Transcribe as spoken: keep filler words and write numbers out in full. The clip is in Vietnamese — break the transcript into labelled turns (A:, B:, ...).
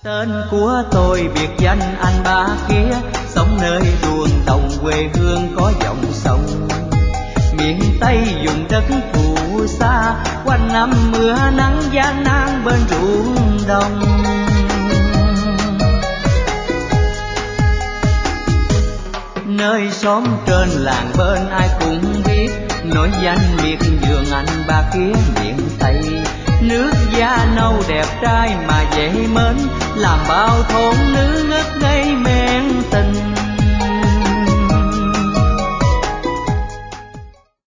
A: Tên của tôi biệt danh anh ba kia, sống nơi ruộng đồng quê hương có dòng sông. Miền Tây vùng đất phù sa, quanh năm mưa nắng gian nan bên ruộng đồng. Nơi xóm trên làng bên ai cũng biết, nổi danh miệt vườn anh ba kia miền Tây. Nước da nâu đẹp trai mà dễ mến, làm bao thôn nữ ngất ngây men tình.